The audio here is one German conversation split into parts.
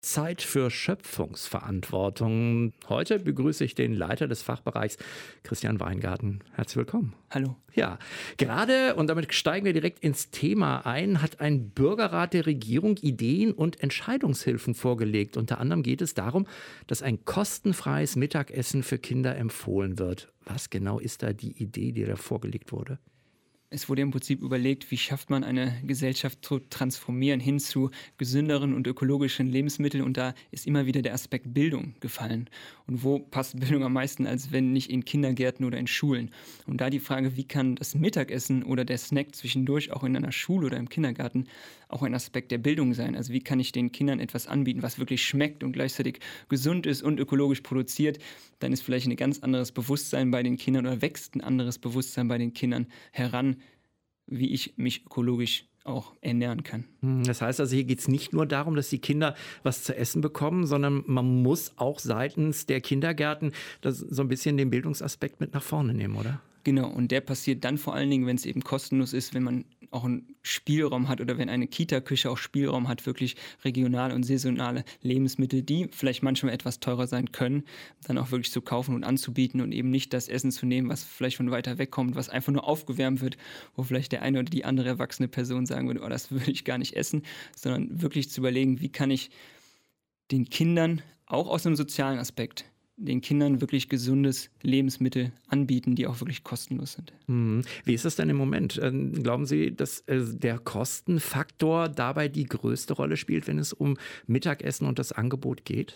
Zeit für Schöpfungsverantwortung. Heute begrüße ich den Leiter des Fachbereichs, Christian Weingarten. Herzlich willkommen. Hallo. Ja, gerade, und damit steigen wir direkt ins Thema ein, hat ein Bürgerrat der Regierung Ideen und Entscheidungshilfen vorgelegt. Unter anderem geht es darum, dass ein kostenfreies Mittagessen für Kinder empfohlen wird. Was genau ist da die Idee, die da vorgelegt wurde? Es wurde im Prinzip überlegt, wie schafft man eine Gesellschaft zu transformieren hin zu gesünderen und ökologischen Lebensmitteln. Und da ist immer wieder der Aspekt Bildung gefallen. Und wo passt Bildung am meisten, als wenn nicht in Kindergärten oder in Schulen? Und da die Frage, wie kann das Mittagessen oder der Snack zwischendurch auch in einer Schule oder im Kindergarten auch ein Aspekt der Bildung sein? Also wie kann ich den Kindern etwas anbieten, was wirklich schmeckt und gleichzeitig gesund ist und ökologisch produziert? Dann ist vielleicht ein ganz anderes Bewusstsein bei den Kindern oder wächst ein anderes Bewusstsein bei den Kindern heran, wie ich mich ökologisch auch ernähren kann. Das heißt also, hier geht es nicht nur darum, dass die Kinder was zu essen bekommen, sondern man muss auch seitens der Kindergärten das so ein bisschen den Bildungsaspekt mit nach vorne nehmen, oder? Genau, und der passiert dann vor allen Dingen, wenn es eben kostenlos ist, wenn man auch einen Spielraum hat oder wenn eine Kita-Küche auch Spielraum hat, wirklich regionale und saisonale Lebensmittel, die vielleicht manchmal etwas teurer sein können, dann auch wirklich zu kaufen und anzubieten und eben nicht das Essen zu nehmen, was vielleicht von weiter weg kommt, was einfach nur aufgewärmt wird, wo vielleicht der eine oder die andere erwachsene Person sagen würde, oh, das würde ich gar nicht essen, sondern wirklich zu überlegen, wie kann ich den Kindern auch aus einem sozialen Aspekt den Kindern wirklich gesundes Lebensmittel anbieten, die auch wirklich kostenlos sind. Wie ist das denn im Moment? Glauben Sie, dass der Kostenfaktor dabei die größte Rolle spielt, wenn es um Mittagessen und das Angebot geht?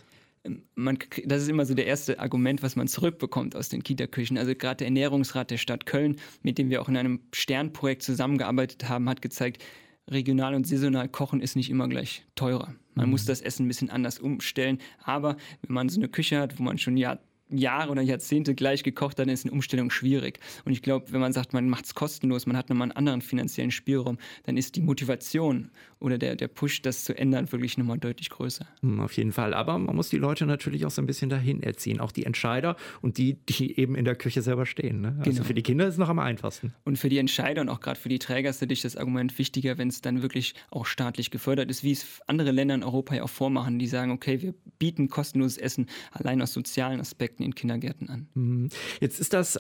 Das ist immer so der erste Argument, was man zurückbekommt aus den Kita-Küchen. Also gerade der Ernährungsrat der Stadt Köln, mit dem wir auch in einem Sternprojekt zusammengearbeitet haben, hat gezeigt, regional und saisonal kochen ist nicht immer gleich teurer. Man muss das Essen ein bisschen anders umstellen. Aber wenn man so eine Küche hat, wo man schon Jahre oder Jahrzehnte gleich gekocht hat, dann ist eine Umstellung schwierig. Und ich glaube, wenn man sagt, man macht es kostenlos, man hat nochmal einen anderen finanziellen Spielraum, dann ist die Motivation oder der Push, das zu ändern, wirklich nochmal deutlich größer. Auf jeden Fall. Aber man muss die Leute natürlich auch so ein bisschen dahin erziehen. Auch die Entscheider und die eben in der Küche selber stehen. Ne? Also Genau. für die Kinder ist es noch am einfachsten. Und für die Entscheider und auch gerade für die Träger ist natürlich das Argument wichtiger, wenn es dann wirklich auch staatlich gefördert ist, wie es andere Länder in Europa ja auch vormachen, die sagen, okay, wir bieten kostenloses Essen allein aus sozialen Aspekten in Kindergärten an. Jetzt ist das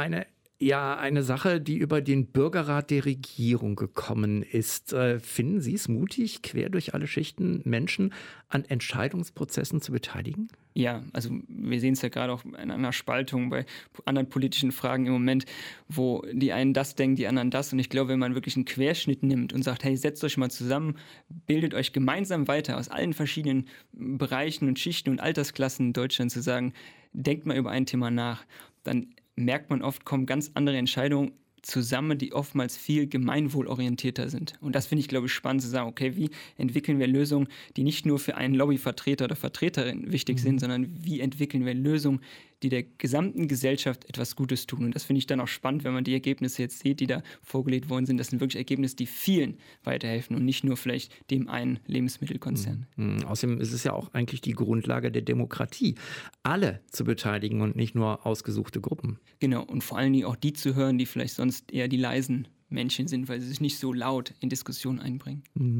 eine Sache, die über den Bürgerrat der Regierung gekommen ist. Finden Sie es mutig, quer durch alle Schichten Menschen an Entscheidungsprozessen zu beteiligen? Ja, also wir sehen es ja gerade auch in einer Spaltung bei anderen politischen Fragen im Moment, wo die einen das denken, die anderen das. Und ich glaube, wenn man wirklich einen Querschnitt nimmt und sagt, hey, setzt euch mal zusammen, bildet euch gemeinsam weiter aus allen verschiedenen Bereichen und Schichten und Altersklassen in Deutschland zu sagen, denkt mal über ein Thema nach, dann merkt man oft, kommen ganz andere Entscheidungen zusammen, die oftmals viel gemeinwohlorientierter sind. Und das finde ich, glaube ich, spannend zu sagen, okay, wie entwickeln wir Lösungen, die nicht nur für einen Lobbyvertreter oder Vertreterin wichtig sind, sondern wie entwickeln wir Lösungen, die der gesamten Gesellschaft etwas Gutes tun. Und das finde ich dann auch spannend, wenn man die Ergebnisse jetzt sieht, die da vorgelegt worden sind. Das sind wirklich Ergebnisse, die vielen weiterhelfen und nicht nur vielleicht dem einen Lebensmittelkonzern. Außerdem ist es ja auch eigentlich die Grundlage der Demokratie, alle zu beteiligen und nicht nur ausgesuchte Gruppen. Genau, und vor allen Dingen auch die zu hören, die vielleicht sonst eher die leisen Menschen sind, weil sie sich nicht so laut in Diskussionen einbringen.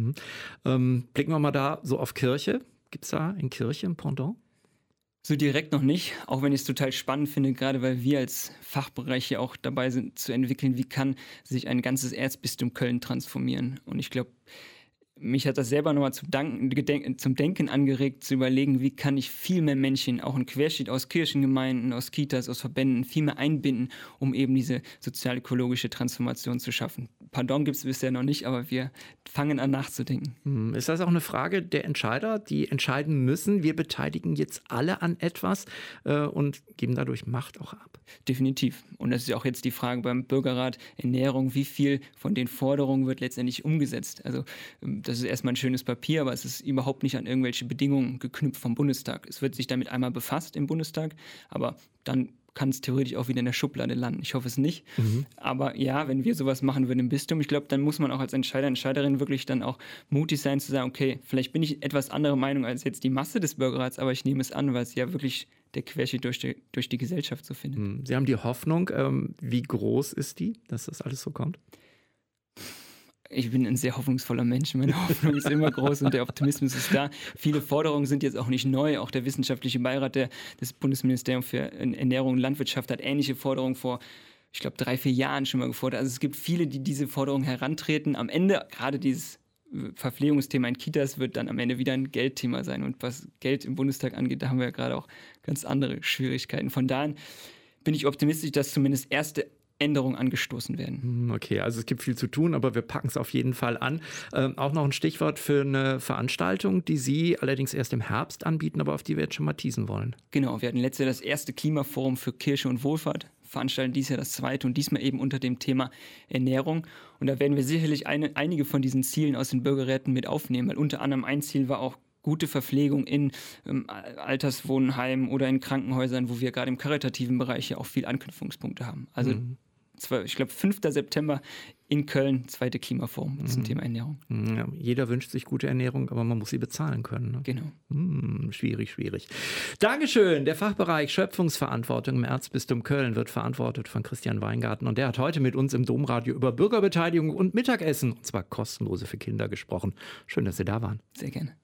Blicken wir mal da so auf Kirche. Gibt es da in Kirche ein Pendant? So direkt noch nicht, auch wenn ich es total spannend finde, gerade weil wir als Fachbereich ja auch dabei sind zu entwickeln, wie kann sich ein ganzes Erzbistum Köln transformieren. Und ich glaube, mich hat das selber nochmal zum Denken angeregt, zu überlegen, wie kann ich viel mehr Menschen, auch ein Querschnitt aus Kirchengemeinden, aus Kitas, aus Verbänden, viel mehr einbinden, um eben diese sozial-ökologische Transformation zu schaffen. Pardon gibt es bisher noch nicht, aber wir fangen an nachzudenken. Ist das auch eine Frage der Entscheider, die entscheiden müssen, wir beteiligen jetzt alle an etwas und geben dadurch Macht auch ab? Definitiv. Und das ist ja auch jetzt die Frage beim Bürgerrat Ernährung, wie viel von den Forderungen wird letztendlich umgesetzt? Also das ist erstmal ein schönes Papier, aber es ist überhaupt nicht an irgendwelche Bedingungen geknüpft vom Bundestag. Es wird sich damit einmal befasst im Bundestag, aber dann kann es theoretisch auch wieder in der Schublade landen. Ich hoffe es nicht. Aber ja, wenn wir sowas machen würden im Bistum, ich glaube, dann muss man auch als Entscheider, Entscheiderin wirklich dann auch mutig sein zu sagen, okay, vielleicht bin ich etwas anderer Meinung als jetzt die Masse des Bürgerrats, aber ich nehme es an, weil es ja wirklich der Querschnitt durch die Gesellschaft so findet. Sie haben die Hoffnung, wie groß ist die, dass das alles so kommt? Ich bin ein sehr hoffnungsvoller Mensch. Meine Hoffnung ist immer groß und der Optimismus ist da. Viele Forderungen sind jetzt auch nicht neu. Auch der wissenschaftliche Beirat des Bundesministeriums für Ernährung und Landwirtschaft hat ähnliche Forderungen vor, ich glaube, 3-4 Jahren schon mal gefordert. Also es gibt viele, die diese Forderungen herantreten. Am Ende, gerade dieses Verpflegungsthema in Kitas, wird dann am Ende wieder ein Geldthema sein. Und was Geld im Bundestag angeht, da haben wir ja gerade auch ganz andere Schwierigkeiten. Von daher bin ich optimistisch, dass zumindest erste Änderungen angestoßen werden. Okay, also es gibt viel zu tun, aber wir packen es auf jeden Fall an. Auch noch ein Stichwort für eine Veranstaltung, die Sie allerdings erst im Herbst anbieten, aber auf die wir jetzt schon mal teasen wollen. Genau, wir hatten letztes Jahr das erste Klimaforum für Kirche und Wohlfahrt, veranstalten dieses Jahr das zweite und diesmal eben unter dem Thema Ernährung. Und da werden wir sicherlich einige von diesen Zielen aus den Bürgerräten mit aufnehmen, weil unter anderem ein Ziel war auch gute Verpflegung in Alterswohnheimen oder in Krankenhäusern, wo wir gerade im karitativen Bereich ja auch viel Anknüpfungspunkte haben. Also ich glaube 5. September in Köln, zweite Klimaforum zum Thema Ernährung. Ja, jeder wünscht sich gute Ernährung, aber man muss sie bezahlen können. Ne? Genau. Schwierig. Dankeschön. Der Fachbereich Schöpfungsverantwortung im Erzbistum Köln wird verantwortet von Christian Weingarten und der hat heute mit uns im Domradio über Bürgerbeteiligung und Mittagessen, und zwar kostenlose für Kinder, gesprochen. Schön, dass Sie da waren. Sehr gerne.